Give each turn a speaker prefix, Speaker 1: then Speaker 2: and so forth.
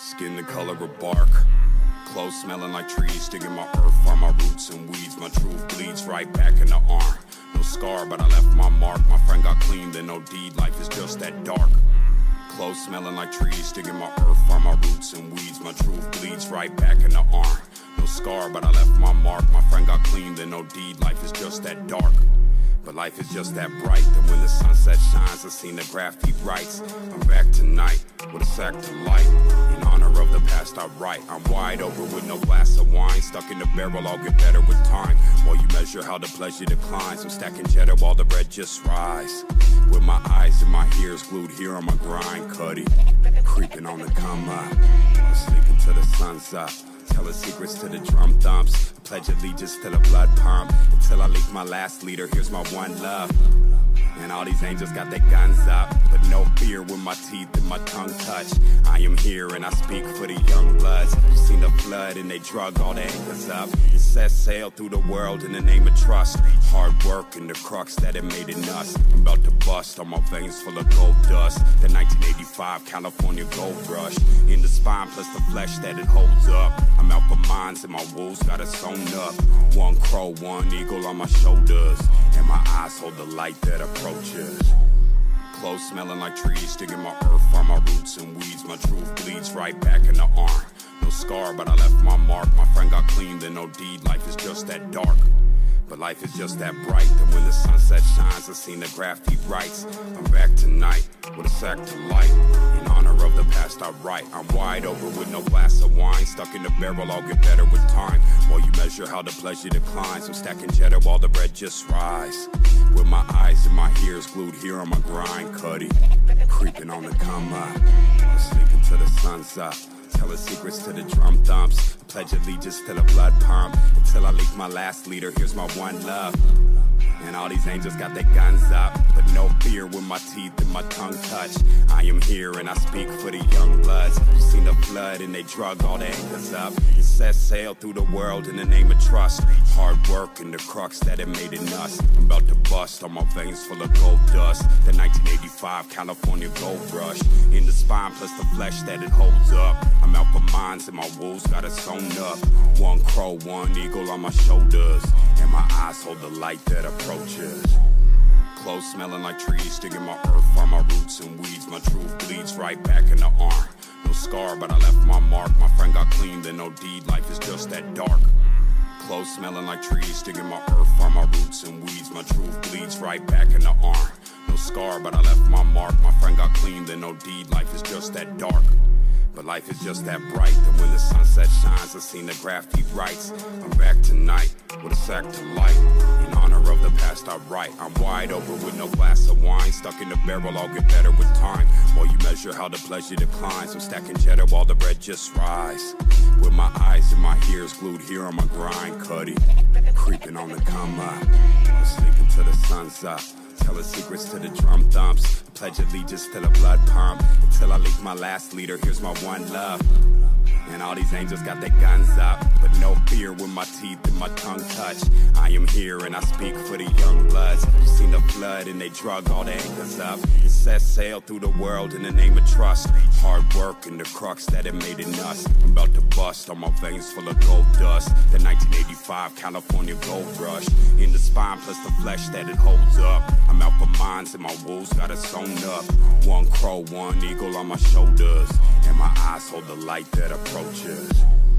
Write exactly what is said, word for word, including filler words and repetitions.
Speaker 1: Skin the color of bark, clothes smelling like trees, digging my earth from my roots and weeds. My truth bleeds right back in the arm. No scar, but I left my mark. My friend got clean, then no deed. Life is just that dark. Clothes smelling like trees, digging my earth from my roots and weeds. My truth bleeds right back in the arm. No scar, but I left my mark. My friend got clean, then no deed. Life is just that dark. But life is just that bright, that when the sunset shines, I seen the graffiti writes. I'm back tonight with a sack to light. In honor of the past I write. I'm wide open with no glass of wine. Stuck in the barrel, I'll get better with time. While you measure how the pleasure declines, I'm stacking cheddar while the bread just rise. With my eyes and my ears glued here on my grind, Cuddy creeping on the come up. I'm sleeping till the sun's up. Telling secrets to the drum thumps. I pledge allegiance to the blood pump. Until I leak my last leader, here's my one love. And all these angels got their guns up, but no fear when my teeth and my tongue touch. I am here and I speak for the young bloods. Seen the flood and they drug all the anchors up. It set sail through the world in the name of trust. Hard work and the crux that it made in us. I'm about to bust on my veins full of gold dust. The nineteen eighty-five California gold rush. In the spine plus the flesh that it holds up. I'm out for mines and my wolves got it sewn up. One crow, one eagle on my shoulders. And my eyes hold the light that approaches. Clothes smelling like trees, digging my earth from my roots and weeds. My truth bleeds right back in the arm. No scar, but I left my mark. My friend got clean, then no deed. Life is just that dark. But life is just that bright, that when the sunset shines, I seen the graffiti writes. I'm back tonight with a sack to light. In honor of the past I write. I'm wide open with no glass of wine. Stuck in the barrel, I'll get better with time. While you measure how the pleasure declines, I'm stacking cheddar while the bread just rise. With my eyes and my ears glued here on my grind, Cuddy creeping on the come up. I'm sleeping till the sun's up. Telling secrets to the drum thumps. I pledge allegiance to the blood pump. Until I leak my last leader, here's my one love. And all these angels got their guns up, but no fear when my teeth and my tongue touch. I am here and I speak for the young bloods. You seen the flood and they drug all the anchors up. It set sail through the world in the name of trust. Hard work and the crux that it made in us. I'm about to bust on my veins full of gold dust. The nineteen eighty-five California gold rush. In the spine plus the flesh that it holds up. I'm out for mines and my wolves got it sewn up. One crow, one eagle on my shoulders. And my eyes hold the light that approaches. Clothes smelling like trees, digging my earth from my roots and weeds. My truth bleeds right back in the arm. No scar, but I left my mark. My friend got clean, then no deed. Life is just that dark. Clothes smelling like trees, digging my earth from my roots and weeds. My truth bleeds right back in the arm. No scar, but I left my mark. My friend got clean, then no deed. Life is just that dark. But life is just that bright, that when the sunset shines, I seen the graffiti writes. I'm back tonight with a sack to light. In honor of the past I write. I'm wide open with no glass of wine. Stuck in the barrel, I'll get better with time. While you measure how the pleasure declines, I'm stacking cheddar while the bread just rise. With my eyes and my ears glued here on my grind, Cuddy creeping on the come up. I'm sleeping till the sun's up. Telling secrets to the drum thumps. I pledge allegiance to the blood pump. Until I leak my last leader, here's my one love. And all these angels got their guns up, but no fear when my teeth and my tongue touch. I am here and I speak for the young bloods. You seen the flood and they drug all the anchors up. It set sail through the world in the name of trust. Hard work and the crux that it made in us. I'm about to bust on my veins full of gold dust. The nineteen eighty-five California gold rush. In the spine plus the flesh that it holds up. I'm out for mines and my wolves got it sewn up. One crow, one eagle on my shoulders. And my eyes hold the light that approaches.